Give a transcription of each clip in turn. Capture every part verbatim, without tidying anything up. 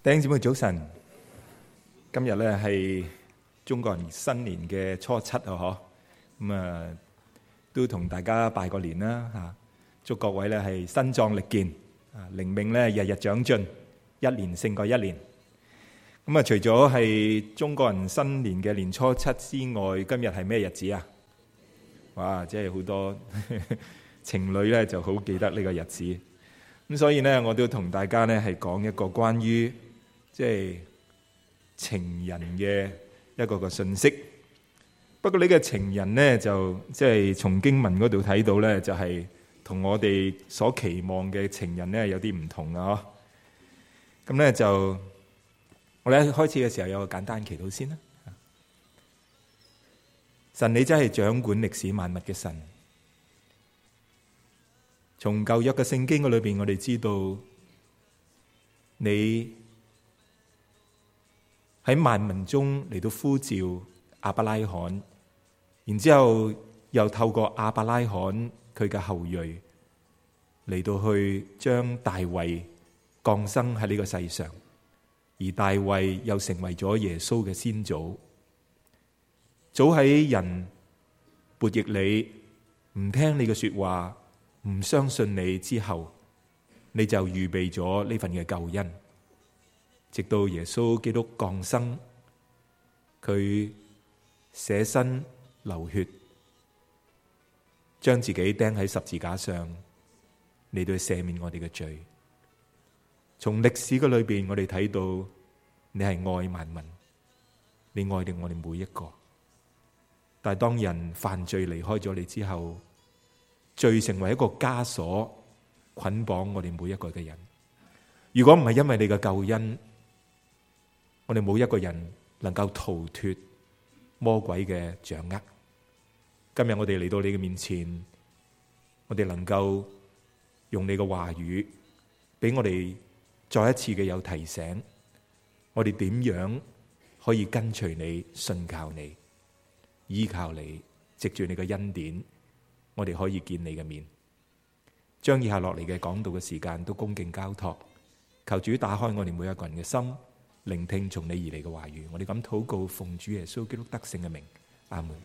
弟兄姊妹早晨，今日咧係中國人新年嘅初七啊，嗬，咁啊都同大家拜個年啦吓，祝各位咧係身壯力健，啊靈命咧日日長進，一年勝過一年。咁啊，除咗係中國人新年嘅年初七之外，今日係咩日子啊？哇，即係好多情侶咧就好記得呢個日子。咁所以咧，我都同大家咧係講一個關於即係情人嘅一個個信息。不過呢個情人呢，就即係從經文嗰度睇到呢，就係同我哋所期望嘅情人呢有啲唔同啊！咁呢，就我哋一開始嘅時候有個簡單祈禱先啦。神，你真係掌管歷史萬物嘅神。從舊約嘅聖經嘅裏邊，我哋知道你喺萬民中嚟到呼召亞伯拉罕，然之後又透過亞伯拉罕佢嘅後裔嚟到去將大衛降生喺呢個世上，而大衛又成為咗耶穌嘅先祖。早喺人悖逆你，唔聽你嘅說話，唔相信你之後，你就預備咗呢份嘅救恩。直到耶穌基督降生，佢捨身流血，將自己釘喺十字架上，嚟到赦免我哋嘅罪。從歷史嘅裏邊，我哋睇到你係愛萬民，你愛定我哋每一個。但係當人犯罪離開咗你之後，罪成為一個枷鎖，捆綁我哋每一個嘅人。如果唔係因為你嘅救恩，我哋冇一個人能夠逃脫魔鬼嘅掌握。今日我哋嚟到你嘅面前，我哋能夠用你嘅話語，俾我哋再一次嘅有提醒，我哋點樣可以跟隨你、信靠你、依靠你，藉住你嘅恩典，我哋可以見你嘅面。將以下落嚟嘅講道嘅時間都恭敬交託，求主打開我哋每一個人嘅心，聆聽從你而嚟嘅話語。我哋咁禱告，奉主耶穌基督得勝嘅名，阿門。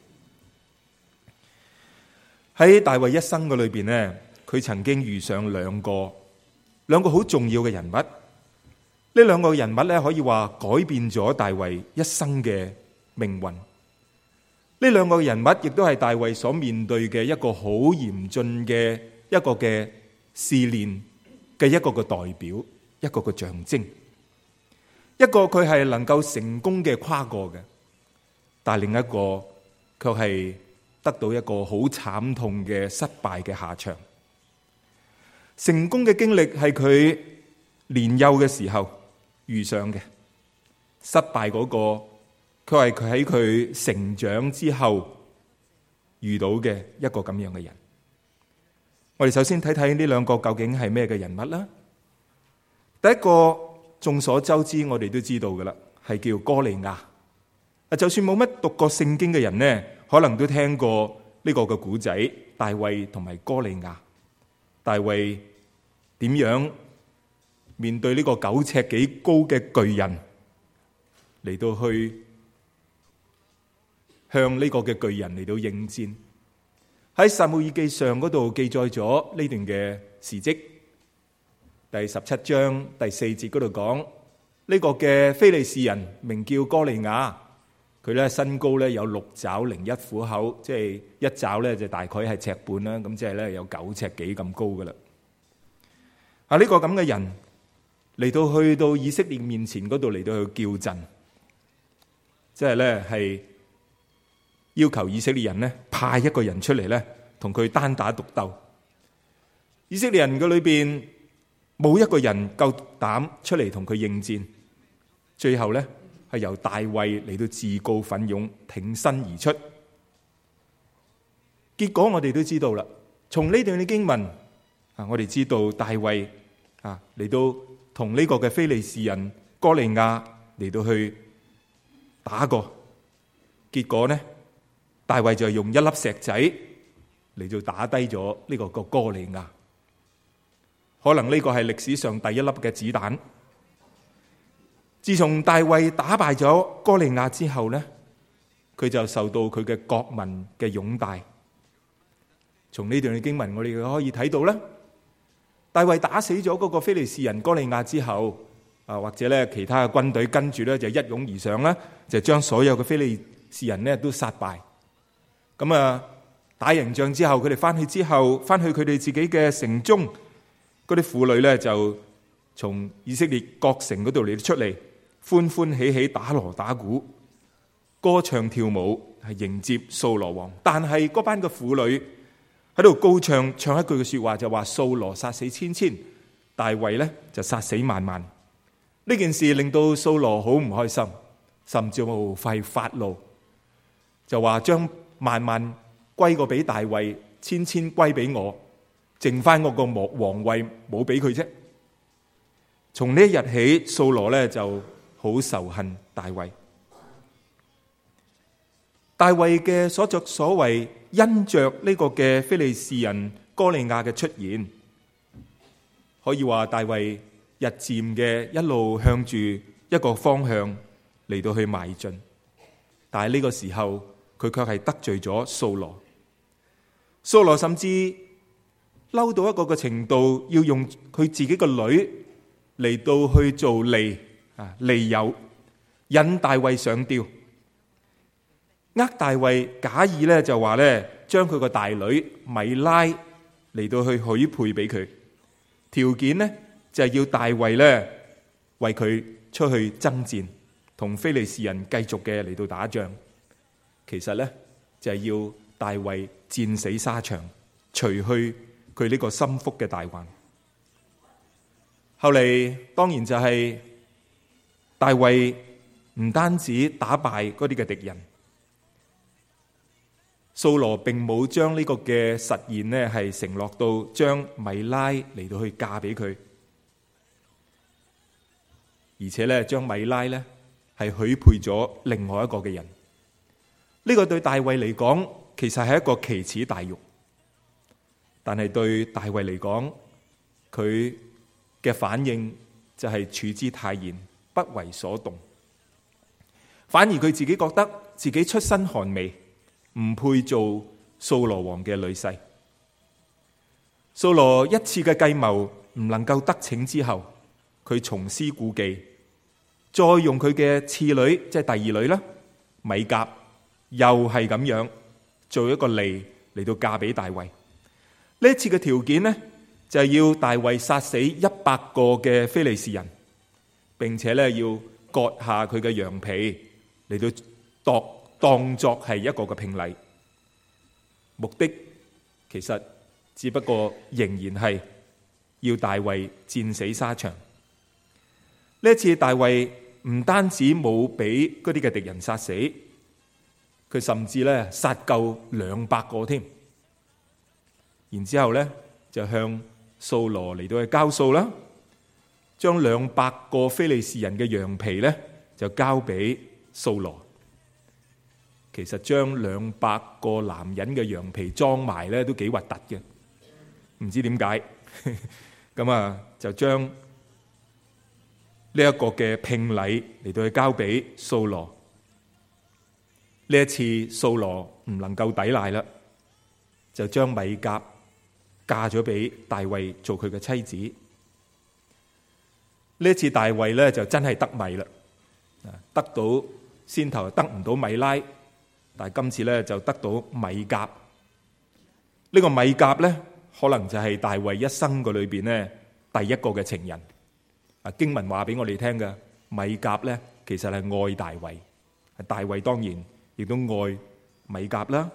喺大衛一生嘅裏邊呢，佢曾經遇上兩個兩個好重要嘅人物。呢兩個人物咧，可以話改變咗大衛一生嘅命運。呢兩個人物亦都係大衛所面對嘅一個好嚴峻嘅一個嘅試煉嘅一個嘅代表，一個嘅象徵。一個佢係能夠成功嘅跨過嘅，但另一個卻係得到一個好慘痛嘅失敗嘅下場。成功嘅經歷係佢年幼嘅時候遇上嘅，失敗嗰個佢係佢喺佢成長之後遇到嘅一個咁樣嘅人。我哋首先睇睇呢兩個究竟係咩嘅人物啦。第一個眾所周知，我哋都知道噶啦，係叫歌利亞。啊，就算冇乜讀過聖經嘅人呢，可能都聽過呢個嘅古仔，大衛同埋歌利亞。大衛點樣面對呢個九尺幾高嘅巨人嚟到去向呢個嘅巨人嚟到應戰？喺撒母耳記上嗰度記載咗呢段嘅事蹟。第十七章第四節嗰度講，呢個嘅非利士人名叫歌利亞，佢咧身高咧有六肘零一虎口，即係一肘咧就大概係尺半啦，咁即係咧有九尺幾咁高噶啦。啊，呢個咁嘅人嚟到去到以色列面前嗰度嚟到去叫陣，即係咧係要求以色列人咧派一個人出嚟咧同佢單打獨鬥。以色列人嘅裏邊冇一個人夠膽出嚟同佢應戰，最後呢，係由大衛嚟到自告奮勇挺身而出。結果我哋都知道啦，從呢段嘅經文啊，我哋知道大衛啊嚟到同呢個嘅非利士人歌利亞嚟到去打過，結果呢，大衛就用一粒石仔嚟到打低咗呢個個歌利亞。可能呢個係歷史上第一粒嘅子彈。 自從大衛打敗咗歌利亞之後呢，佢就受到佢嘅國民嘅擁戴。從呢段嘅經文，我哋可以睇到咧，大衛打死咗嗰個非利士人歌利亞之後，啊或者咧其他嘅軍隊跟住咧就一擁而上啦，就將所有嘅非利士人咧都殺敗。咁啊打贏仗之後，佢哋翻去之後，翻去佢哋自己嘅城中，嗰啲婦女咧就從以色列各城嗰度嚟出嚟，歡歡喜喜打鑼打鼓，歌唱跳舞，係迎接掃羅王。但係嗰班嘅婦女喺度高唱，唱一句嘅說話，就話掃羅殺死千千，大衛咧就殺死萬萬。呢件事令到掃羅好唔開心，甚至乎係發怒，就話將萬萬歸過俾大衛，千千歸俾我，剩翻我個王位冇俾佢啫。從呢一日起，掃羅咧就好仇恨大衛。大衛嘅所作所為，因着呢個嘅非利士人歌利亞嘅出現，可以話大衛日漸嘅一路向住一個方向嚟到去邁進。但係呢個時候，佢卻係得罪咗掃羅。掃羅甚至嬲到一個嘅程度，要用佢自己個女嚟到去做利啊利誘，引大衛上吊。呃大衛假意咧就話咧，將佢個大女米拉嚟到去許配俾佢，條件呢就係要大衛咧為佢出去爭戰，同非利士人繼續嘅嚟到打仗。其實咧就係要大衛戰死沙場，除去佢呢個心腹嘅大患。後嚟當然就係大衛唔單止打敗嗰啲嘅敵人，掃羅並冇將呢個嘅實現呢係承諾到將米拉嚟到去嫁俾佢，而且咧將米拉呢係許配咗另外一個嘅人。呢個對大衛嚟講其實係一個奇恥大辱，但係對大衛嚟講，佢嘅反應就係處之泰然，不為所動。反而佢自己覺得自己出身寒微，唔配做掃羅王嘅女婿。掃羅一次嘅計謀唔能夠得逞之後，佢重施故技，再用佢嘅次女，即係第二女啦，米甲，又係咁樣做一個利嚟到嫁俾大衛。呢次嘅條件呢，就係要大衛殺死一百個嘅非利士人，並且咧要割下佢嘅羊皮嚟到當當作係一個嘅聘禮。目的其實只不過仍然係要大衛戰死沙場。呢一次大衛唔單止冇俾嗰啲嘅敵人殺死，佢甚至咧殺夠兩百個添。然之後咧就向掃羅嚟到去交數啦，將兩百個非利士人嘅羊皮咧就交俾掃羅。其實將兩百個男人嘅羊皮裝埋咧都幾核突嘅，唔知點解。咁啊就將呢一個嘅聘禮嚟到去交俾掃羅。呢一次掃羅唔能夠抵賴啦，就將米甲嫁咗俾大衛做佢嘅妻子。呢一次大衛咧就真係得米啦，得到先頭得唔到米拉，但係今次咧就得到米甲。呢個米甲咧可能就係大衛一生嘅裏邊咧第一個嘅情人。啊，經文話俾我哋聽嘅米甲咧其實係愛大衛，大衛當然亦都愛米甲啦。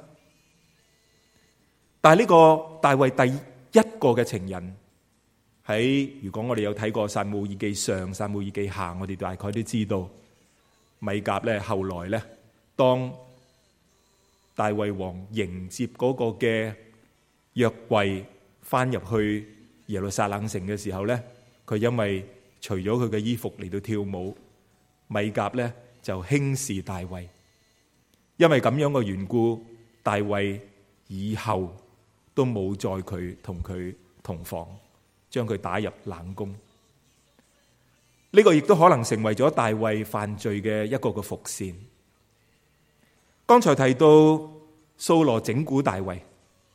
但係呢個大衛第一個嘅情人，喺如果我哋有睇過撒母耳記上、撒母耳記下，我哋大概都知道米甲咧後來咧當大衛王迎接嗰個嘅約櫃翻入去耶路撒冷城嘅時候咧，佢因為除咗佢嘅衣服嚟到跳舞，米甲咧就輕視大衛。因為咁樣嘅緣故，大衛以後都冇再佢同佢同房，將佢打入冷宮。 呢個亦都可能成為咗大衛犯罪嘅一個嘅伏線。剛才提到掃羅整蠱大衛，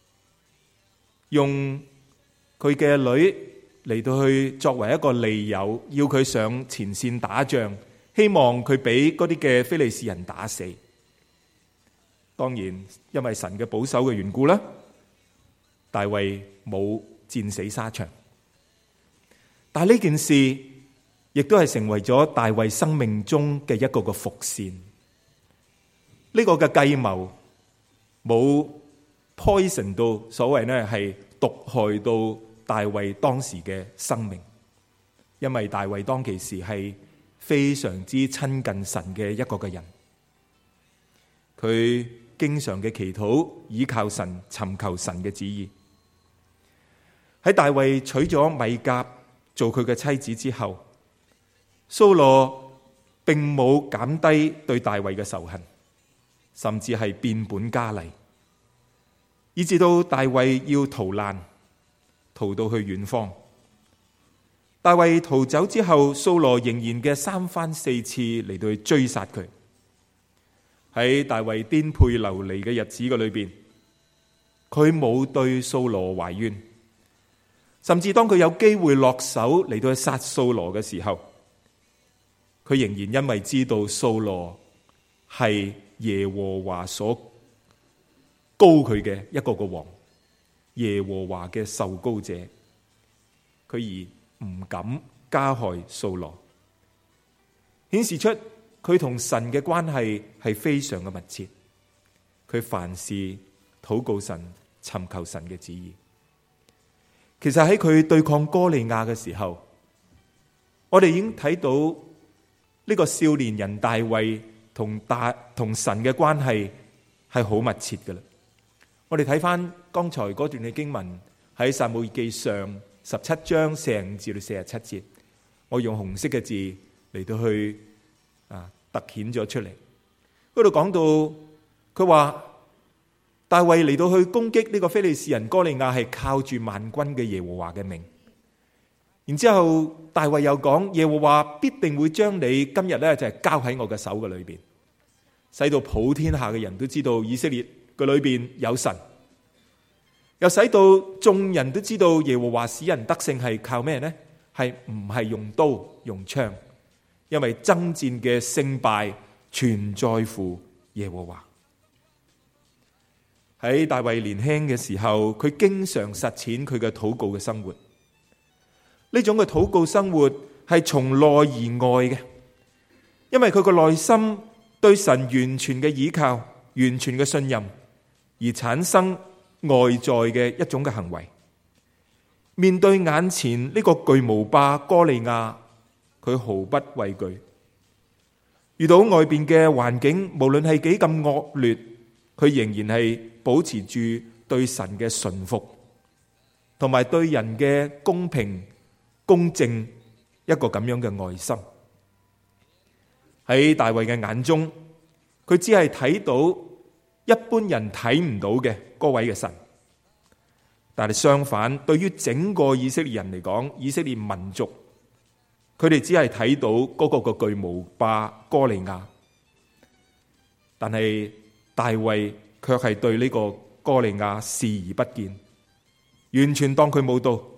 用佢嘅女嚟到去作為一個利誘，要佢上前線打仗，希望佢俾嗰啲嘅非利士人打死。當然，因為神嘅保守嘅緣故啦，大衛冇戰死沙場。但係呢件事亦都係成為咗大衛生命中嘅一個個伏線。呢個嘅計謀冇 poison 到，所謂呢係毒害到大衛當時嘅生命，因為大衛當其時係非常之親近神嘅一個嘅人，佢經常嘅祈禱，倚靠神，尋求神嘅旨意。喺大衛娶咗米甲做佢嘅妻子之後，掃羅並冇減低對大衛嘅仇恨，甚至係變本加厲，以至到大衛要逃難，逃到去遠方。大衛逃走之後，掃羅仍然嘅三番四次嚟到去追殺佢。喺大衛顛沛流離嘅日子嘅裏邊，佢冇對掃羅懷怨，甚至當佢有機會落手嚟到去殺掃羅嘅時候，佢仍然因為知道掃羅係耶和華所膏佢嘅一個個王，耶和華嘅受膏者，佢而唔敢加害掃羅，顯示出佢同神嘅關係係非常嘅密切。佢凡事禱告神，尋求神嘅旨意。其實喺佢對抗哥利亞嘅時候，我哋已經睇到呢個少年人大衛同大同神嘅關係係好密切㗎喇。我哋睇翻剛才嗰段嘅經文喺撒母耳記上十七章四十五至到四十七節，我用紅色嘅字嚟到去啊突顯咗出嚟。嗰度講到佢話大衛嚟到去攻擊呢個非利士人哥利亞係靠住萬軍嘅耶和華嘅名。然之後大衛又講耶和華必定會將你今日咧就係交喺我嘅手嘅裏邊，使到普天下嘅人都知道以色列嘅裏邊有神，又使到眾人都知道耶和華使人得勝係靠咩呢？係唔係用刀用槍？因為爭戰嘅勝敗全在乎耶和華。喺大衛年輕嘅時候，佢經常實踐佢嘅禱告嘅生活。呢種嘅禱告生活係從內而外嘅，因為佢個內心對神完全嘅倚靠、完全嘅信任，而產生外在嘅一種嘅行為。面對眼前呢個巨無霸哥利亞，佢毫不畏懼。遇到外邊嘅環境，無論係幾咁惡劣，佢仍然係保持住對神嘅順服，同埋對人嘅公平公正一個咁樣嘅愛心。喺大衛嘅眼中，佢只係睇到一般人睇唔到嘅嗰位嘅神，但係相反，對於整個以色列人嚟講，以色列民族，佢哋只係睇到嗰個個巨無霸哥利亞，但係大衛卻係對呢個哥利亞視而不見，完全當佢冇到。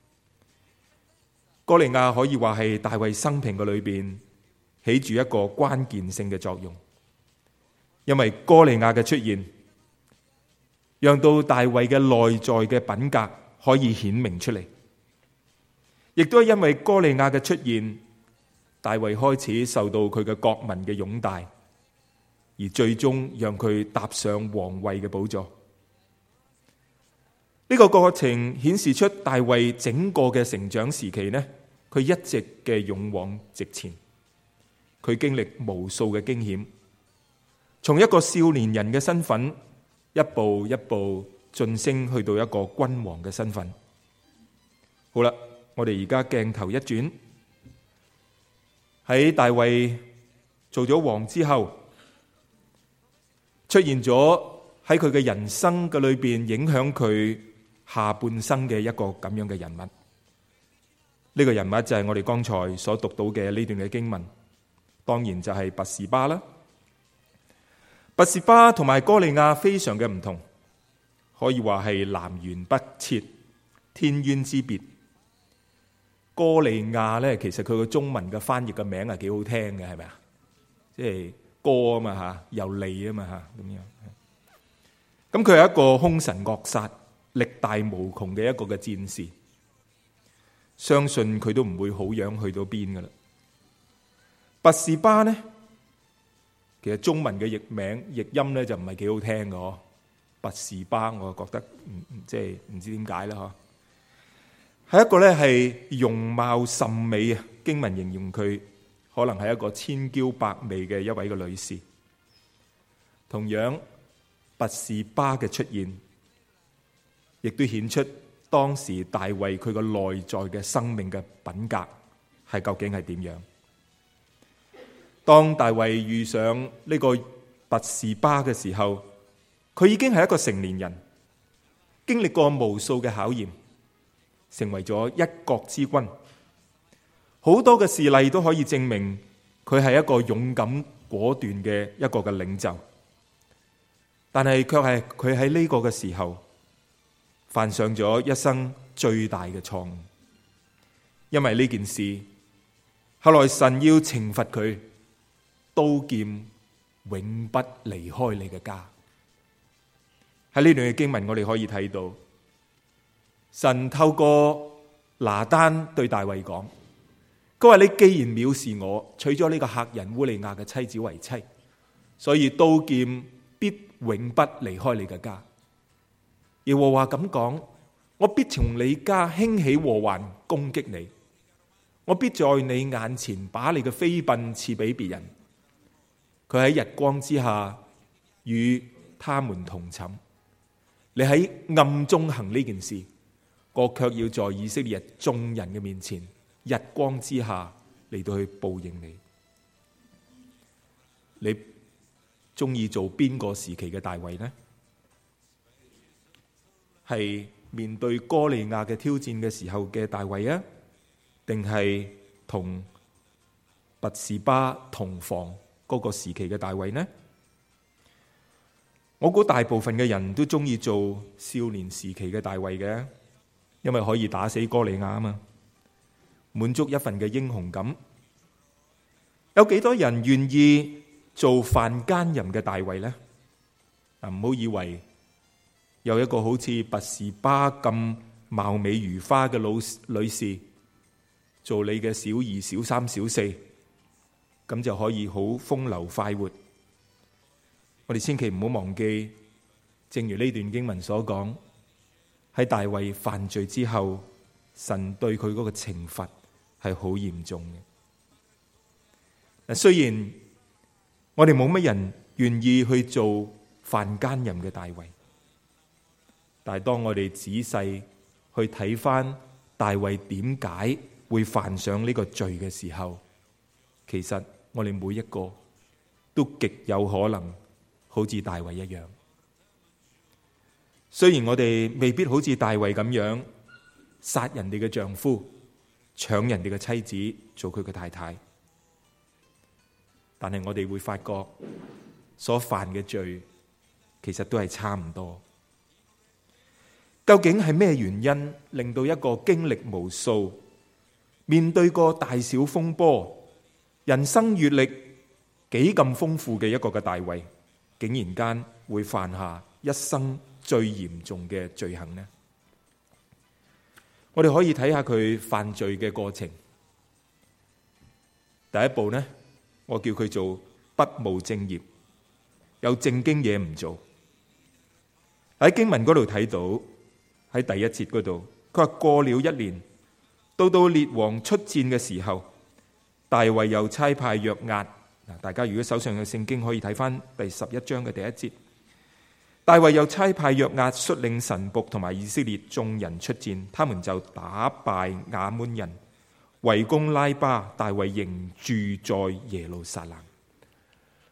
哥利亞可以話係大衛生平嘅裏邊起住一個關鍵性嘅作用，因為哥利亞嘅出現，讓到大衛嘅內在嘅品格可以顯明出嚟，亦都係因為哥利亞嘅出現，大衛開始受到佢嘅國民嘅擁戴，而最終讓佢踏上皇位嘅寶座。呢個過程顯示出大衛整個嘅成長時期呢，佢一直嘅勇往直前，佢經歷無數嘅驚險，從一個少年人嘅身份，一步一步晉升去到一個君王嘅身份。好啦，我哋而家鏡頭一轉，喺大衛做咗王之後，出現咗喺佢嘅人生嘅裏邊影響佢下半生嘅一個咁樣嘅人物。 呢個人物就係我哋剛才所讀到嘅呢段嘅經文，當然就係拔示巴啦。拔示巴同埋歌利亞非常嘅唔同，可以話係南轅北轍，天淵之別。歌利亞咧，其實佢個中文嘅翻譯嘅名係幾好聽嘅，係咪啊？即係歌啊嘛吓，有利啊嘛吓，咁樣。咁佢係一個兇神惡煞、力大無窮嘅一個嘅戰士，相信佢都唔會好樣去到邊噶啦。拔示巴呢，其實中文嘅譯名譯音咧就唔係幾好聽嘅嗬。拔示巴我覺得唔即係唔知點解啦嗬，係一個咧係容貌甚美啊，經文形容佢可能係一個千嬌百媚嘅一位嘅女士。同樣拔示巴嘅出現，亦都顯出當時大衛佢個內在嘅生命嘅品格係究竟係點樣。當大衛遇上呢個拔示巴嘅時候，佢已經係一個成年人，經歷過無數嘅考驗，成為咗一國之君。好多嘅事例都可以證明佢係一個勇敢果斷嘅一個嘅領袖。但係卻係佢喺呢個嘅時候犯上咗一生最大嘅錯誤，因為呢件事後來神要懲罰佢，刀劍永不離開你嘅家。喺呢段嘅經文我哋可以睇到，神透過拿單對大衛講，佢話你既然藐視我，娶咗呢個客人烏利亞嘅妻子為妻，所以刀劍必永不離開你嘅家。耶和華咁講，我必從你家興起禍患攻擊你，我必在你眼前把你嘅妃嬪賜俾別人，佢喺日光之下與他們同寢。你喺暗中行呢件事，我卻要在以色列眾人嘅面前，日光之下嚟到去報應你。你中意做邊個時期嘅大衛呢？係面對歌利亞嘅挑戰嘅時候嘅大衛啊，定係同拔示巴同房嗰個時期嘅大衛呢？我估大部分嘅人都中意做少年時期嘅大衛嘅，因為可以打死歌利亞啊嘛，滿足一份嘅英雄感。有幾多人願意做犯奸淫嘅大衛呢？啊，唔好以為有一個好似拔示巴咁貌美如花嘅老女士做你嘅小二、小三、小四，咁就可以好風流快活。我哋千祈唔好忘記，正如呢段經文所講，喺大衛犯罪之後，神對佢嗰個懲罰係好嚴重嘅。嗱，雖然我哋冇乜人願意去做犯奸淫嘅大衛，但係當我哋仔細去睇翻大衛點解會犯上呢個罪嘅時候，其實我哋每一個都極有可能好似大衛一樣。雖然我哋未必好似大衛咁樣殺人哋嘅丈夫，搶人哋嘅妻子做佢嘅太太，但係我哋會發覺所犯嘅罪其實都係差唔多。究竟係咩原因令到一個經歷無數、面對過大小風波、人生閱歷幾咁豐富嘅一個嘅大衛，竟然間會犯下一生最嚴重嘅罪行呢？我哋可以睇下佢犯罪嘅過程。第一步呢，我叫佢做不務正業，有正經嘢唔做。喺經文嗰度睇到，喺第一節嗰度，佢話過了一年，到到列王出戰嘅時候，大衛又差派約押。嗱，大家如果手上有聖經，可以睇翻第十一章嘅第一節。大衛又差派約押率領臣僕同埋以色列眾人出戰，他們就打敗亞捫人，圍攻拉巴。大衛仍住在耶路撒冷。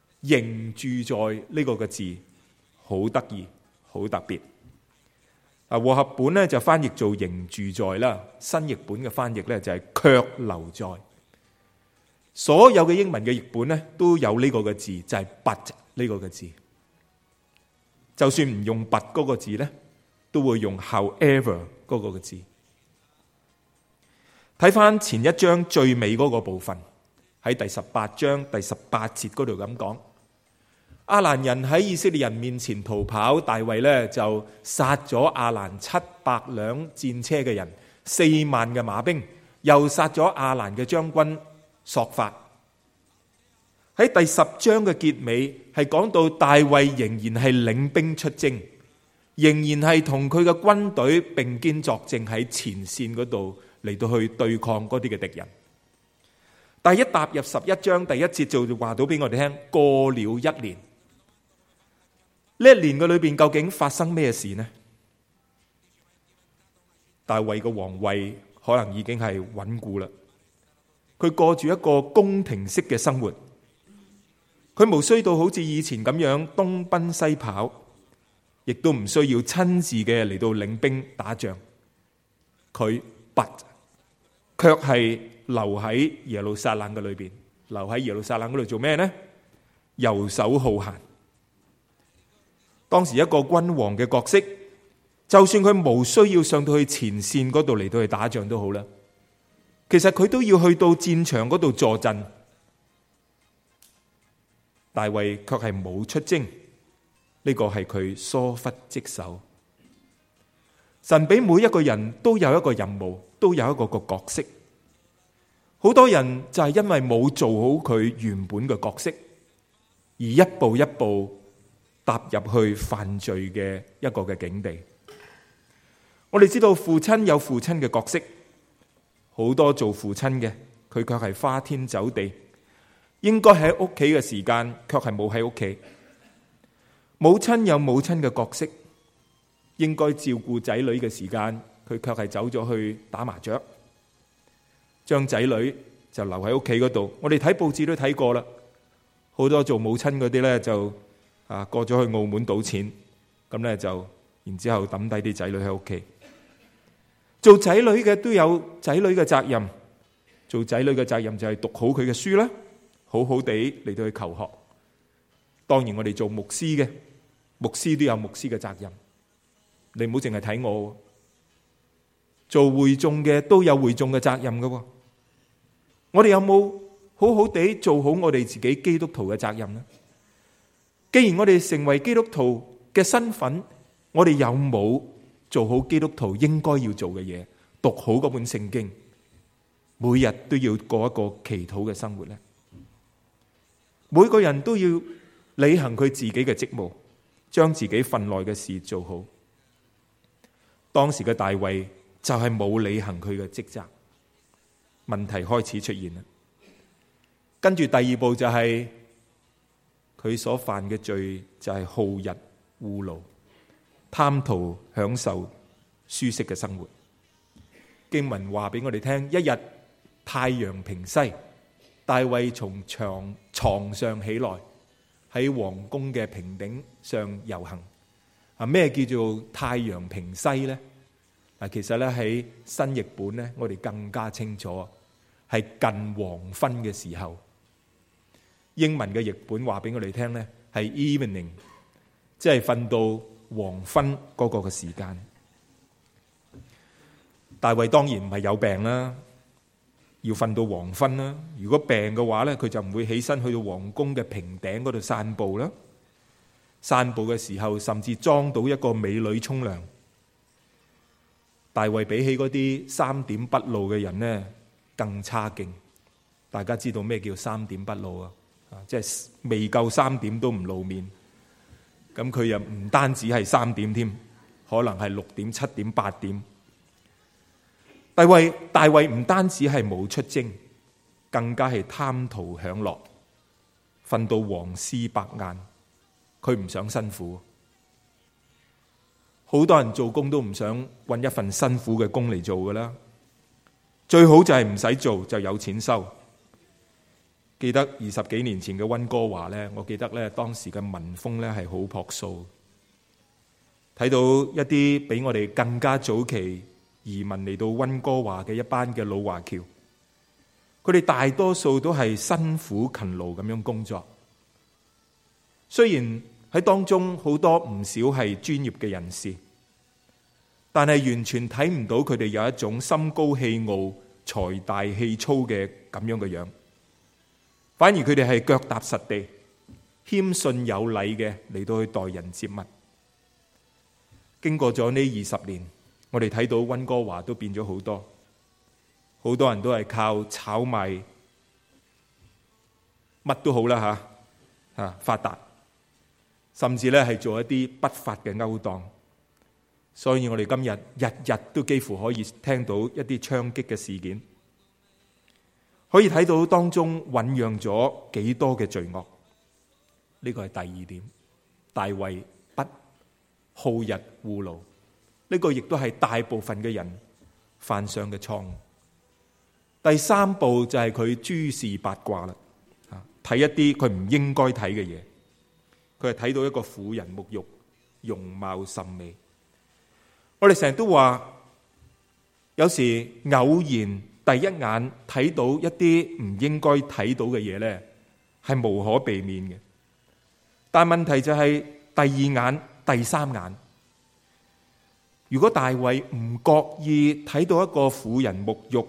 仍住在呢個嘅字好得意，好特別。 啊，和合本咧就翻譯做仍住在啦，新譯本嘅翻譯咧就係卻留在。所有嘅英文嘅譯本咧都有呢個嘅字，就係 but 呢個嘅字。就算唔用 but 嗰個字咧，都會用 however 嗰個嘅字。睇翻前一章最尾嗰個部分，喺第十八章第十八節嗰度咁講。亞蘭人喺以色列人面前逃跑，大衛咧就殺咗亞蘭七百輛戰車嘅人，四萬嘅馬兵，又殺咗亞蘭嘅將軍朔法。喺第十章嘅結尾係講到大衛仍然係領兵出征，仍然係同佢嘅軍隊並肩作戰喺前線嗰度嚟到去對抗嗰啲嘅敵人。但一踏入十一章第一節就話到俾我哋聽，過了一年。呢一年嘅裏邊究竟發生咩事呢？大衛嘅皇位可能已經係穩固啦，佢過住一個宮廷式嘅生活，佢無需到好似以前咁樣東奔西跑，亦都唔需要親自嘅嚟到領兵打仗，佢不卻係留喺耶路撒冷嘅裏邊，留喺耶路撒冷嗰度做咩呢？游手好閒。當時一個君王嘅角色，就算佢無需要上到去前線嗰度嚟到去打仗都好啦，其實佢都要去到戰場嗰度坐鎮。大衛卻係冇出征，呢個係佢疏忽職守。神俾每一個人都有一個任務，都有一個個角色。好多人就係因為冇做好佢原本嘅角色，而一步一步踏入去犯罪嘅一個嘅境地。我哋知道父親有父親嘅角色，好多做父親嘅佢卻係花天酒地，應該喺屋企嘅時間卻係冇喺屋企。母親有母親嘅角色，應該照顧仔女嘅時間，佢卻係走咗去打麻雀，將仔女就留喺屋企嗰度。我哋睇報紙都睇過啦，好多做母親嗰啲咧就啊，過咗去澳門賭錢，咁咧就然之後抌低啲仔女喺屋企。做仔女嘅都有仔女嘅責任，做仔女嘅責任就係讀好佢嘅書啦，好好地嚟到去求學。當然我哋做牧師嘅，牧師都有牧師嘅責任，你唔好淨係睇我。做會眾嘅都有會眾嘅責任㗎。我哋有冇好好地做好我哋自己基督徒嘅責任呢？既然我哋成為基督徒嘅身份，我哋有冇做好基督徒應該要做嘅嘢？讀好嗰本聖經，每日都要過一個祈禱嘅生活呢？每個人都要履行佢自己嘅職務，將自己份內嘅事做好。當時嘅大衛就係冇履行佢嘅職責，問題開始出現啦。跟住第二步就係、是。佢所犯嘅罪就係好逸惡勞，貪圖享受舒適嘅生活。經文話俾我哋聽，一日太陽平西，大衛從床床上起來，喺皇宮嘅平頂上遊行。啊，咩叫做太陽平西呢？嗱，其實咧喺新譯本咧，我哋更加清楚，係近黃昏嘅時候。英文嘅譯本話俾我哋聽咧，係 evening， 即係瞓到黃昏嗰個嘅時間。大衛當然唔係有病啦，要瞓到黃昏啦。如果病嘅話咧，佢就唔會起身去到皇宮嘅平頂嗰度散步啦。散步嘅時候，甚至裝到一個美女沖涼。大衛比起嗰啲三點不露嘅人咧，更差勁。大家知道咩叫三點不露啊？即係未夠三點都唔露面，咁佢又唔單止係三點添，可能係六點、七點、八點。大衛大衛唔單止係冇出征，更加係貪圖享樂，瞓到黃絲白晏。佢唔想辛苦，好多人做工都唔想搵一份辛苦嘅工嚟做噶啦，最好就係唔使做就有錢收。記得二十幾年前嘅溫哥華咧，我記得咧當時嘅民風咧係好樸素， 睇到一啲比我哋更加早期移民嚟到溫哥華嘅一班嘅老華僑，佢哋大多數都係辛苦勤勞咁樣工作。雖然喺當中好多唔少係專業嘅人士，但係完全睇唔到佢哋有一種心高氣傲、財大氣粗嘅咁樣嘅樣，反而佢哋係腳踏實地、謙遜有禮嘅嚟到去待人接物。經過咗呢二十年，我哋睇到溫哥華都變咗好多，好多人都係靠炒賣乜都好啦吓吓發達，甚至咧係做一啲不法嘅勾當。所以我哋今日日日都幾乎可以聽到一啲槍擊嘅事件，可以睇到當中醞釀咗幾多嘅罪惡。呢個係第二點，大衛不好逸惡勞，呢個亦都係大部分嘅人犯上嘅錯誤。第三步就係佢諸事八卦啦，睇一啲佢唔應該睇嘅嘢。佢係睇到一個婦人沐浴，容貌甚美。我哋成日都話，有時偶然第一眼睇到一啲唔應該睇到嘅嘢呢，係無可避免嘅。但問題就係第二眼、第三眼，如果大衛唔覺意睇到一個婦人沐浴，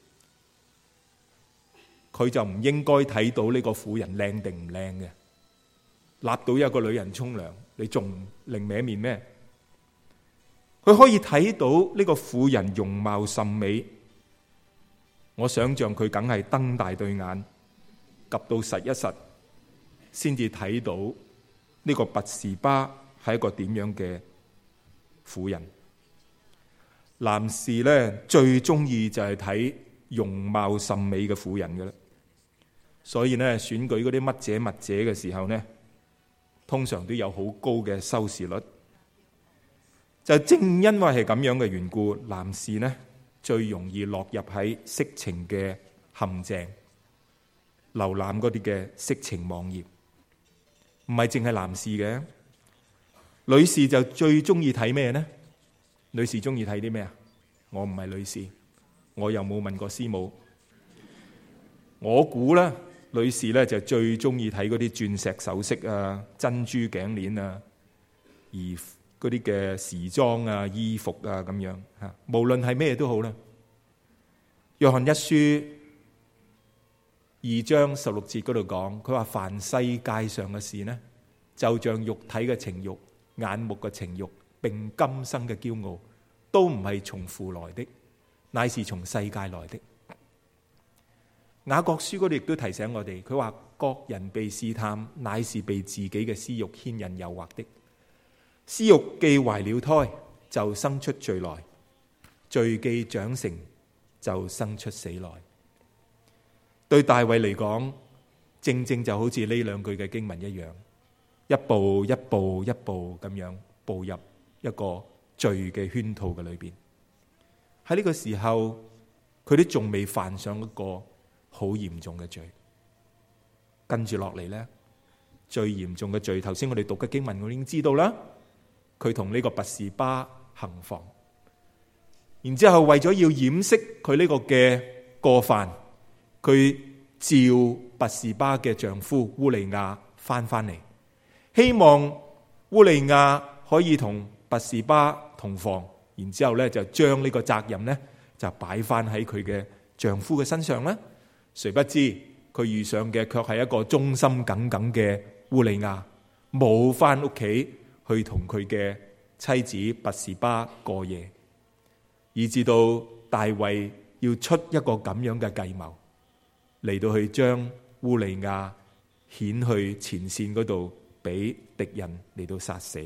佢就唔應該睇到呢個婦人靚定唔靚嘅。立到一個女人沖涼，你仲另歪面咩？佢可以睇到呢個婦人容貌甚美，我想象佢梗係瞪大對眼，及到實一實，先至睇到呢個拔示巴係一個點樣嘅婦人。男士咧最中意就係睇容貌甚美嘅婦人嘅啦，所以咧選舉嗰啲乜者乜者嘅時候呢，通常都有好高嘅收視率。就正因為係咁樣嘅緣故，男士呢最容易落入喺色情嘅陷阱，瀏覽嗰啲嘅色情網頁。唔係淨係男士嘅，女士就最中意睇咩呢？女士中意睇啲咩啊？我唔係女士，我又冇問過師母。我估啦，女士咧就最中意睇嗰啲鑽石首飾啊、珍珠頸鏈啊，而嗰啲嘅時裝啊、衣服啊咁樣吓，無論係咩都好啦。約翰一書二章十六節嗰度講，佢話凡世界上嘅事呢，就像肉體嘅情慾、眼目嘅情慾，並今生嘅驕傲，都唔係從父來的，乃是從世界來的。雅各書嗰度亦都提醒我哋，佢話各人被試探，乃是被自己嘅私慾牽引誘惑的。私慾既懷了胎，就生出罪來；罪既長成，就生出死來。對大衛嚟講，正正就好似呢兩句嘅經文一樣，一步一步一步咁樣步入一個罪嘅圈套嘅裏邊。喺呢個時候，佢都仲未犯上一個好嚴重嘅罪。跟住落嚟呢，最嚴重嘅罪，頭先我哋讀嘅經文我已經知道啦。佢同呢個拔示巴行房，然之後為咗要掩飾佢呢個嘅過犯，佢召拔示巴嘅丈夫烏利亞翻翻嚟，希望烏利亞可以同拔示巴同房，然之後咧就將呢個責任呢就擺翻喺佢嘅丈夫嘅身上啦。誰不知佢遇上嘅卻係一個忠心耿耿嘅烏利亞，冇翻屋企去同佢嘅妻子拔示巴過夜，以至到大衛要出一個咁樣嘅計謀，嚟到去將烏利亞遣去前線嗰度，俾敵人嚟到殺死。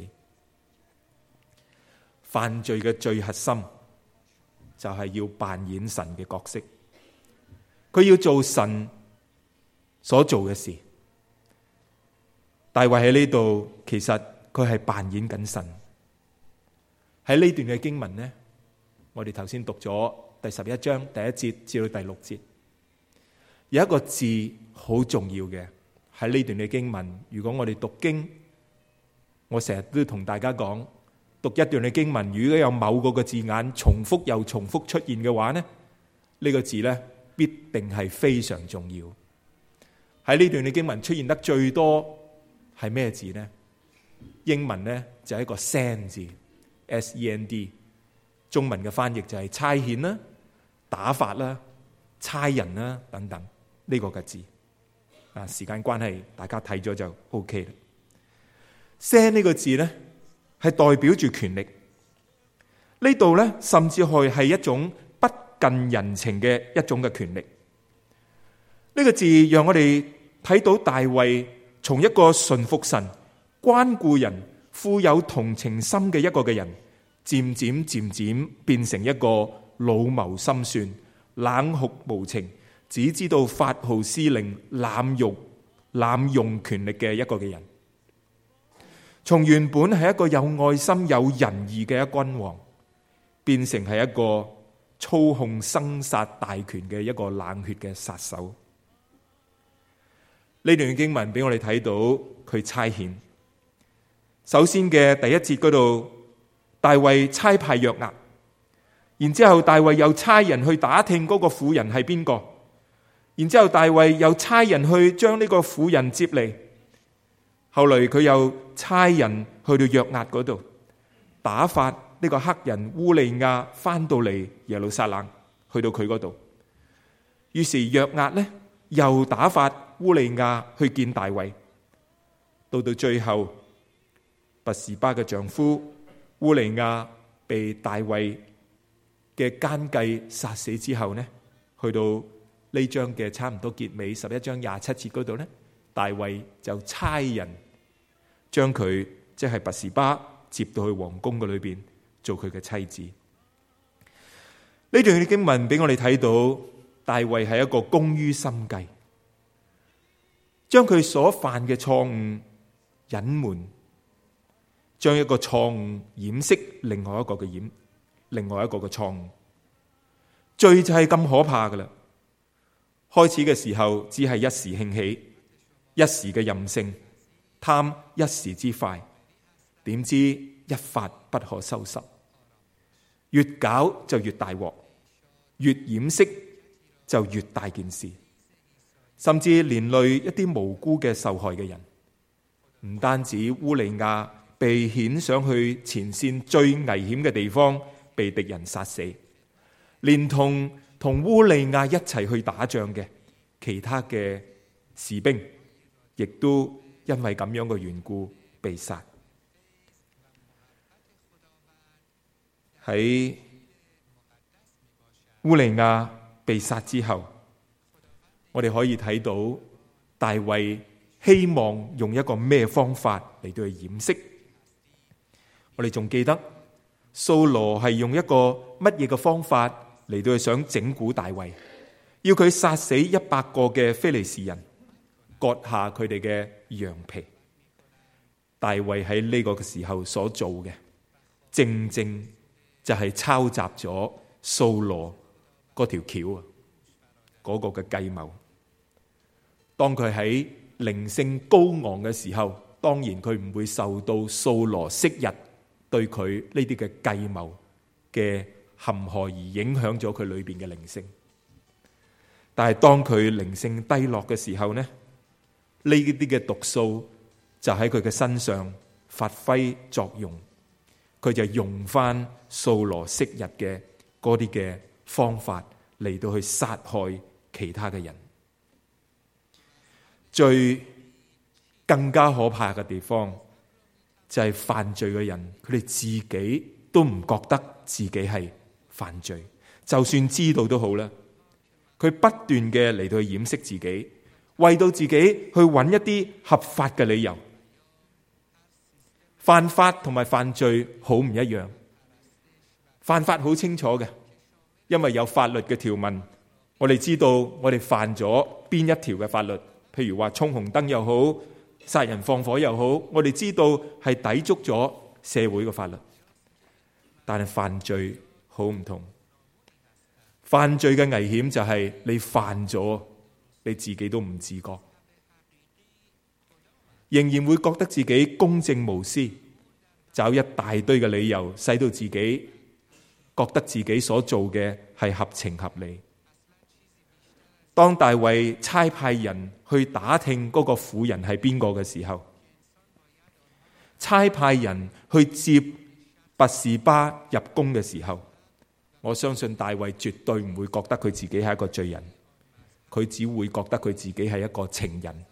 犯罪嘅最核心就係要扮演神嘅角色，佢要做神所做嘅事。大衛喺呢度其實佢係扮演緊神。喺呢段嘅經文呢，我哋頭先讀咗第十一章第一節至到第六節，有一個字好重要嘅。喺呢段嘅經文，如果我哋讀經，我成日都同大家講， 讀一段嘅經文，如果有某個嘅字眼重複又重複出現嘅話呢，呢個字呢必定係非常重要。喺呢段嘅經文出現得最多係咩字呢？英文呢就係一個 send 字 ，S E N D， 中文嘅翻譯就係差遣啦、打發啦、差人啦等等呢個嘅字。啊，時間關係，大家睇咗就 OK 啦。send 呢個字呢係代表住權力，呢度呢甚至係係一種不近人情嘅一種嘅權力。呢個字讓我哋睇到大衛從一個順服神、關顧人、富有同情心嘅一個嘅人，漸漸漸漸變成一個老謀深算、冷酷無情，只知道發號施令、濫用濫用權力嘅一個嘅人。從原本係一個有愛心、有仁義嘅一君王，變成係一個操控生殺大權嘅一個冷血嘅殺手。呢段經文俾我哋睇到佢差遣。首先嘅第一節嗰度，大衛差派約押，然之後大衛又差人去打聽嗰個婦人係邊個，然之後大衛又差人去將呢個婦人接嚟。後來佢又差人去到約押嗰度打發呢個黑人烏利亞翻到嚟耶路撒冷，去到佢嗰度。於是約押呢又打發烏利亞去見大衛。到到最後，拔示巴嘅丈夫烏利亞被大衛嘅奸計殺死之後呢，去到呢章嘅差唔多結尾十一章廿七節嗰度呢，大衛就差人將佢即係拔示巴接到去皇宮嘅裏邊做佢嘅妻子。呢段嘅經文俾我哋睇到大衛係一個工於心計，將佢所犯嘅錯誤隱瞞，將一個錯誤掩飾另外一個嘅掩另外一個嘅錯誤。罪就係咁可怕噶啦！開始嘅時候只係一時興起，一時嘅任性，貪一時之快，點知一發不可收拾，越搞就越大鑊，越掩飾就越大件事，甚至連累一啲無辜嘅受害嘅人。唔單止烏利亞被遣上去前線最危險嘅地方被敵人殺死，連同同烏利亞一齊去打仗嘅其他嘅士兵，亦都因為咁樣嘅緣故被殺。喺烏利亞被殺之後，我哋可以睇到大衛希望用一個咩方法嚟到去掩飾。我哋仲記得掃羅係用一個乜嘢嘅方法嚟到去想整蠱大衛，要佢殺死一百個嘅非利士人，割下佢哋嘅羊皮。大衛喺呢個時候所做嘅，正正就係抄襲咗掃羅嗰條橋啊，嗰個嘅計謀。當佢喺靈性高昂嘅時候，當然佢唔會受到掃羅昔日對佢呢啲嘅計謀嘅陷害而影響咗佢裏邊嘅靈性。但係當佢靈性低落嘅時候呢，呢啲嘅毒素就喺佢嘅身上發揮作用，佢就用翻掃羅昔日嘅嗰啲嘅方法嚟到去殺害其他嘅人。最更加可怕嘅地方就係犯罪嘅人，佢哋自己都唔覺得自己係犯罪，就算知道都好啦，佢不斷嘅嚟到去掩飾自己，為到自己去揾一啲合法嘅理由。犯法同埋犯罪好唔一樣，犯法好清楚嘅，因為有法律嘅條文，我哋知道我哋犯咗邊一條嘅法律。譬如話衝紅燈又好，殺人放火又好，我哋知道係抵觸咗社會嘅法律。但係犯罪好唔同，犯罪嘅危險就係你犯咗，你自己都唔自覺，仍然會覺得自己公正無私， 找一大堆嘅理由，使到自己覺得自己所做嘅係合情合理。當大衛差派人去打聽嗰個婦人係邊個嘅時候，差派人去接拔示巴入宮嘅時候，我相信大衛絕對唔會覺得佢自己係一個罪人，佢只會覺得佢自己係一個情人。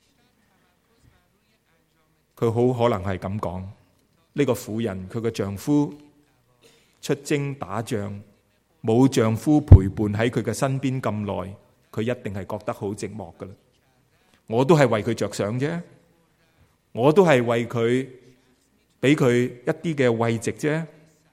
佢好可能係咁講，呢個婦人佢嘅丈夫出征打仗，冇丈夫陪伴喺佢嘅身邊咁耐，佢一定係覺得好寂寞噶啦。我都係為佢着想啫，我都係為佢俾佢一啲嘅慰藉啫。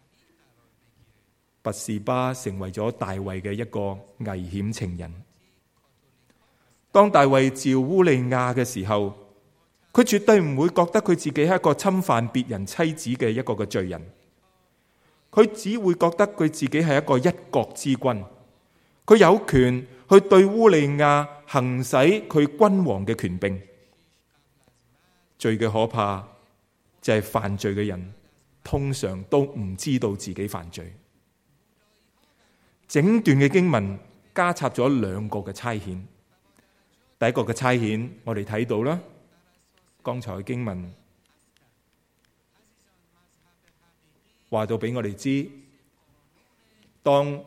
拔示巴成為咗大衛嘅一個危險情人。當大衛召烏利亞嘅時候，佢絕對唔會覺得佢自己係一個侵犯別人妻子嘅一個嘅罪人，佢只會覺得佢自己係一個一國之君，佢有權去對烏利亞行使佢君王嘅權柄。罪嘅可怕就係犯罪嘅人通常都唔知道自己犯罪。整段嘅經文加插咗兩個嘅差遣。第一個嘅差遣我哋睇到啦，剛才嘅經文話到俾我哋知，當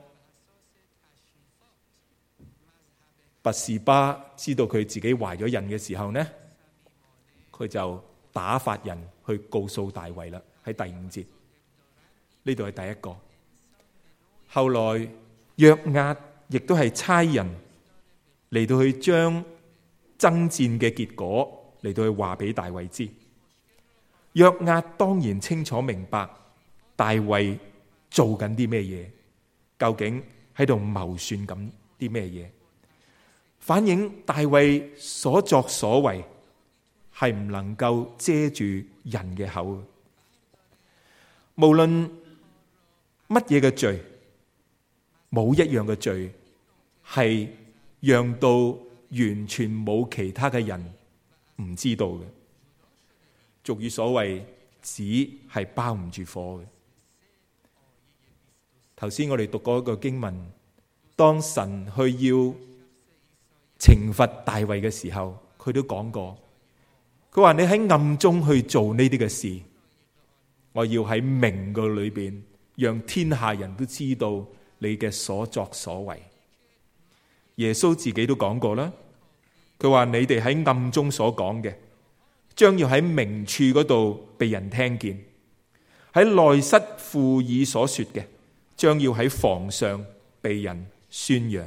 拔示巴知道佢自己懷咗孕嘅時候呢，佢就打發人去告訴大衛啦。喺第五節呢度係第一個。後來約押亦都係差人嚟到去將爭戰嘅結果嚟到去話俾大衛知。約押當然清楚明白大衛做緊啲咩嘢，究竟喺度謀算緊啲咩嘢，反映大衛所作所為係唔能夠遮住人嘅口。無論乜嘢嘅罪，冇一樣嘅罪係讓到完全冇其他嘅人唔知道嘅。俗語所謂紙係包唔住火嘅。頭先我哋讀過一個經文，當神去要懲罰大衛嘅時候，佢都講過，佢話你喺暗中去做呢啲嘅事，我要喺明嘅裏邊讓天下人都知道你嘅所作所為。耶穌自己都講過啦，佢話你哋喺暗中所講嘅，將要喺明處嗰度被人聽見；喺內室附耳所說嘅，將要喺房上被人宣揚。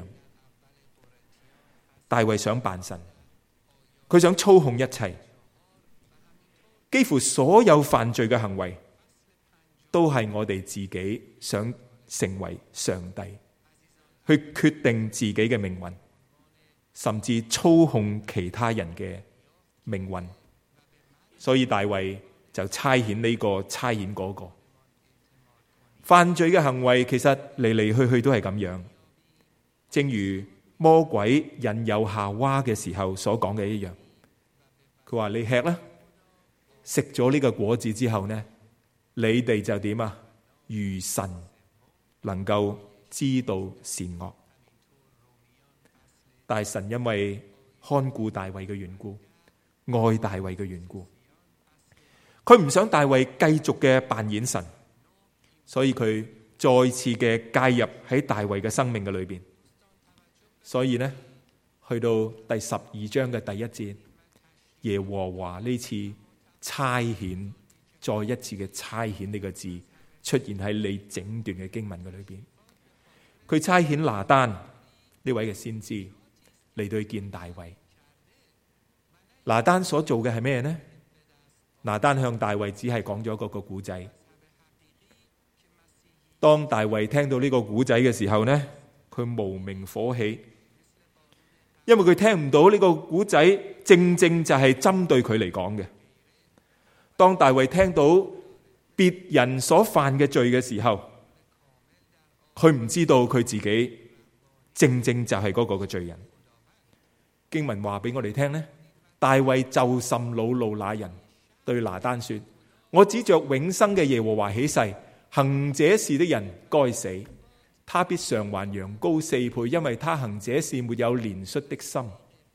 大衛想扮神，佢想操控一切，幾乎所有犯罪嘅行為都係我哋自己想成為上帝，去決定自己嘅命運，甚至操控其他人嘅命運。所以大衛就差遣呢個，差遣嗰個。犯罪嘅行為其實嚟嚟去去都係咁樣，正如魔鬼引誘夏娃嘅時候所講嘅一樣。佢話你吃啦，食咗呢個果子之後呢，你哋就點啊？如神，能夠知道善惡。但係神因為看顧大衛嘅緣故，愛大衛嘅緣故，佢唔想大衛繼續嘅扮演神，所以佢再次嘅介入喺大衛嘅生命嘅裏邊。所以呢，去到第十二章嘅第一節，耶和華呢次差遣，再一次嘅差遣呢個字出現喺你整段嘅經文嘅裏邊。佢差遣拿單呢位嘅先知嚟到去見大衛。拿單所做嘅係咩呢？拿單向大衛只係講咗嗰個古仔。當大衛聽到呢個古仔嘅時候呢，佢無名火起，因為佢聽唔到呢個古仔正正就係針對佢嚟講嘅。當大衛聽到別人所犯嘅罪嘅時候，佢唔知道佢自己正正就係嗰個嘅罪人。經文話俾我哋聽呢，大衛就甚惱怒那人，對拿單說： 我指着永生嘅耶和華起誓，行這事的人該死，他必償還羊羔四倍，因為他行這事沒有憐恤的心。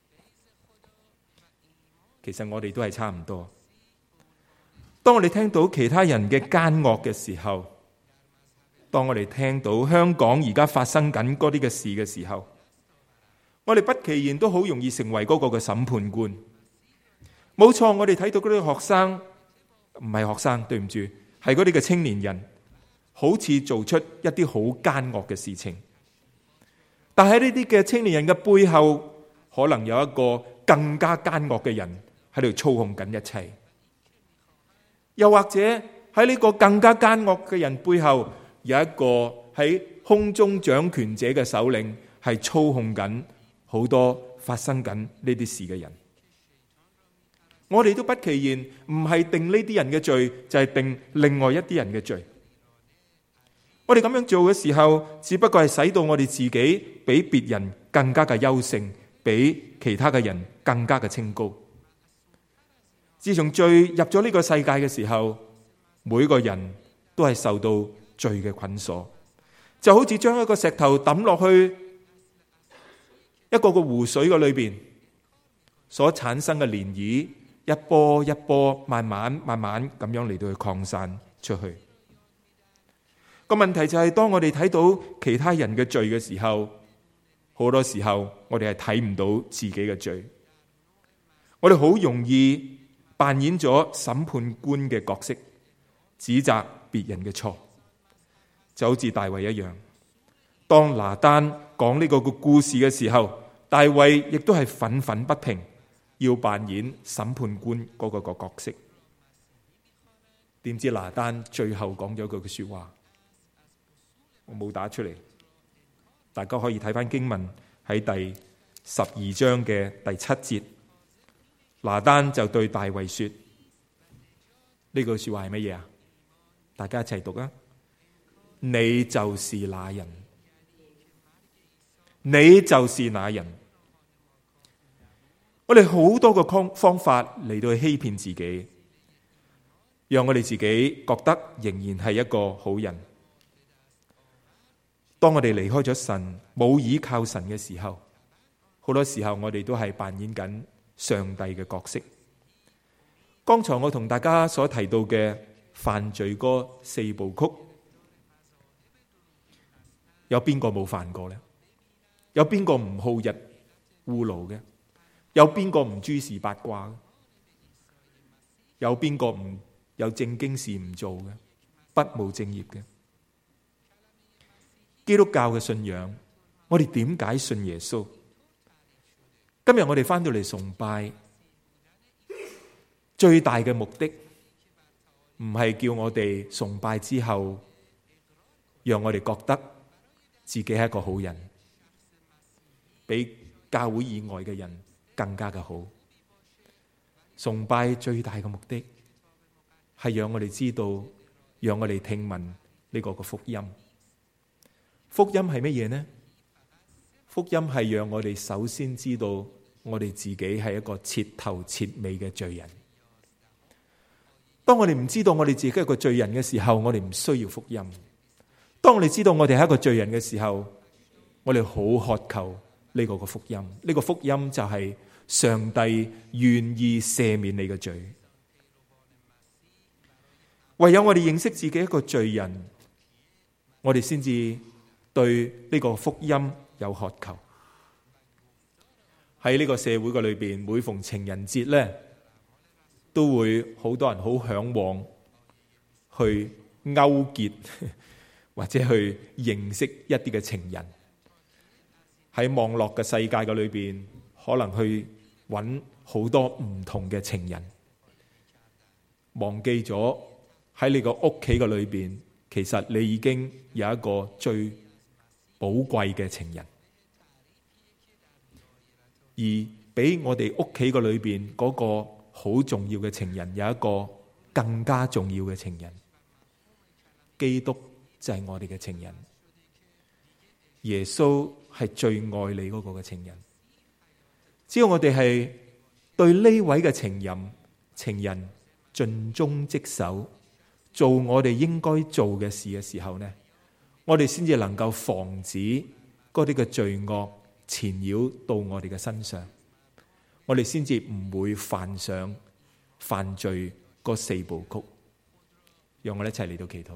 其實我哋都係差唔多。當我哋聽到其他人嘅奸惡嘅時候，當我哋聽到香港而家發生緊嗰啲嘅事嘅時候，我哋不其然都好容易成為嗰個嘅審判官。冇錯，我哋睇到嗰啲學生，唔係學生，對唔住，係嗰啲嘅青年人，好似做出一啲好奸惡嘅事情。但係呢啲嘅青年人嘅背後，可能有一個更加奸惡嘅人喺度操控緊一切。又或者喺呢個更加奸惡嘅人背後，有一個喺空中掌權者嘅首領，係操控緊好多發生緊呢啲事嘅人。我哋都不其然唔係定呢啲人嘅罪，就係定另外一啲人嘅罪。我哋咁樣做嘅時候，只不過係使到我哋自己比別人更加嘅優勝，比其他嘅人更加嘅清高。自從罪入咗呢個世界嘅時候，每個人都係受到罪嘅捆鎖，就好似將一個石頭抌落去一個個湖水嘅裏邊，所產生嘅漣漪，一波一波，慢慢慢慢咁樣嚟到去擴散出去。個問題就係，當我哋睇到其他人嘅罪嘅時候，好多時候我哋係睇唔到自己嘅罪，我哋好容易扮演咗審判官嘅角色，指責別人嘅錯，就好似大衛一樣。當拿單講呢個個故事嘅時候，大衛亦都係憤憤不平，要扮演審判官嗰個個角色。點知拿單最後講咗句嘅說話，我冇打出嚟，大家可以睇翻經文喺第十二章嘅第七節。拿單就對大衛說：呢句說話係乜嘢啊？大家一齊讀啊！你就是那人，你就是那人。我哋好多個方法嚟到去欺騙自己，讓我哋自己覺得仍然係一個好人。當我哋離開咗神，冇依靠神嘅時候，好多時候我哋都係扮演緊上帝嘅角色。剛才我同大家所提到嘅犯罪嗰四部曲，有邊個冇犯過呢？有邊個唔好逸惡勞嘅？有邊個唔諸事八卦嘅？有邊個唔有正經事唔做嘅？不務正業嘅？基督教嘅信仰，我哋點解信耶穌？今日我哋翻到嚟崇拜，最大嘅目的唔係叫我哋崇拜之後，讓我哋覺得自己係一個好人，比教會以外嘅人更加嘅好。崇拜最大嘅目的係讓我哋知道，讓我哋聽聞呢個嘅福音。福音係乜嘢呢？福音係讓我哋首先知道我哋自己係一個徹頭徹尾嘅罪人。當我哋唔知道我哋自己係一個罪人嘅時候，我哋唔需要福音。當我哋知道我哋係一個罪人嘅時候，我哋好渴求呢個嘅福音。呢個福音就係上帝願意赦免你嘅罪。唯有我哋認識自己一個罪人，我哋先至對呢個福音有渴求。喺呢個社會嘅裏邊，每逢情人節咧，都會好多人好向往去勾結或者去認識一啲嘅情人。喺網絡嘅世界嘅裏邊，可能去揾好多唔同嘅情人，忘記咗喺你個屋企嘅裏邊，其實你已經有一個最寶貴嘅情人。而比我哋屋企個裏邊嗰個好重要嘅情人，有一個更加重要嘅情人，基督就係我哋嘅情人。耶穌係最愛你嗰個嘅情人。只要我哋係對呢位嘅情人情人盡忠職守，做我哋應該做嘅事嘅時候呢，我哋先至能夠防止嗰啲嘅罪惡纏繞到我哋嘅身上，我哋先至唔會犯上犯罪嗰四部曲。讓我哋一齊嚟到祈禱。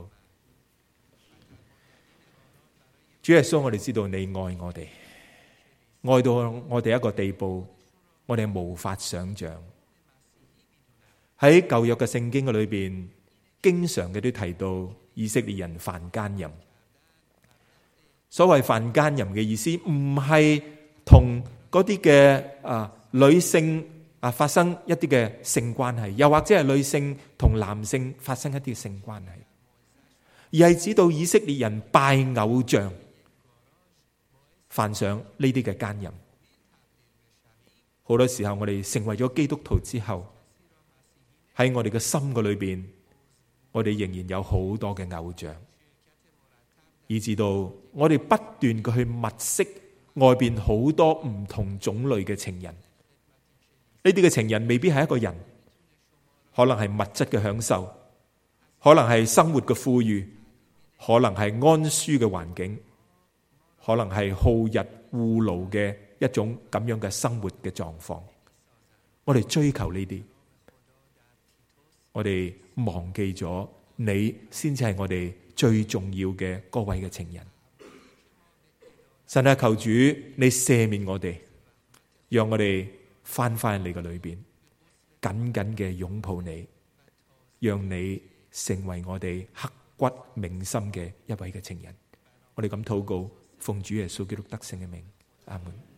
主耶穌，我哋知道你愛我哋，愛到我哋一個地步，我哋無法想象。喺舊約嘅聖經嘅裏邊，經常嘅都提到以色列人犯奸淫。所謂犯奸淫嘅意思，唔係同嗰啲嘅啊女性啊發生一啲嘅性關係，又或者係女性同男性發生一啲嘅性關係，而係指到以色列人拜偶像，犯上呢啲嘅奸淫。好多時候我哋成為咗基督徒之後，喺我哋嘅心嘅裏邊，我哋仍然有好多嘅偶像，以至到我哋不斷嘅去物色外邊好多唔同種類嘅情人。呢啲嘅情人未必係一個人，可能係物質嘅享受，可能係生活嘅富裕，可能係安舒嘅環境，可能係好逸惡勞嘅一種咁樣嘅生活嘅狀況。我哋追求呢啲，我哋忘記咗你先至係我哋最重要嘅嗰位嘅情人。神啊，求主你赦免我哋，讓我哋翻返你嘅裏邊，緊緊嘅擁抱你，讓你成為我哋刻骨銘心嘅一位嘅情人。我哋咁禱告，奉主耶穌基督得勝嘅名，阿門。